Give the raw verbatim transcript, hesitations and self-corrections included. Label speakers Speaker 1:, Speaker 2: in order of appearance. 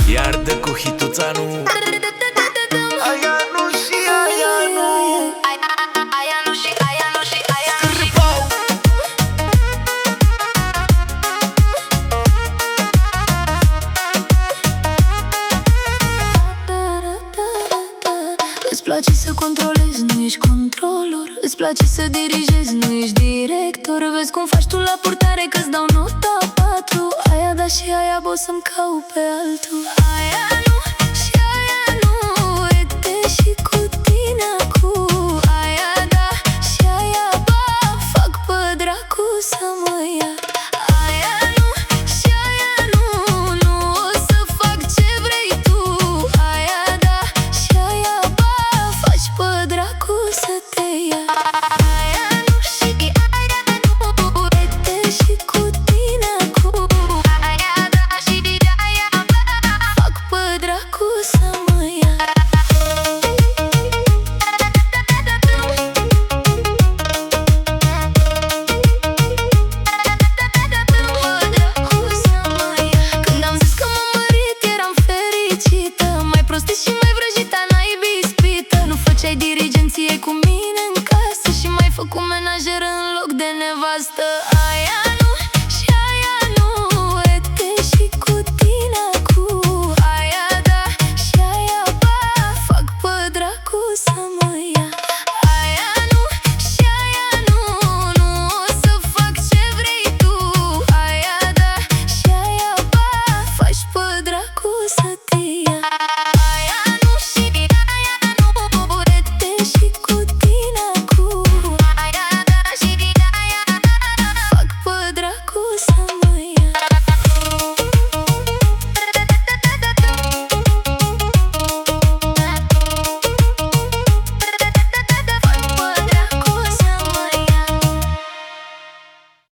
Speaker 1: Iar dă cu hituța nu. Aia nu și aia nu.
Speaker 2: Aia nu și aia nu și aia nu și.
Speaker 3: Îți place să controlezi, nu ești controlor. Îți place să dirigezi, nu ești director. Vezi cum faci tu la purtare că-ți dau nota patru. Aia da și aia pot să-mi caut pe altul. Aia nu și aia nu. E te și cu tine acum.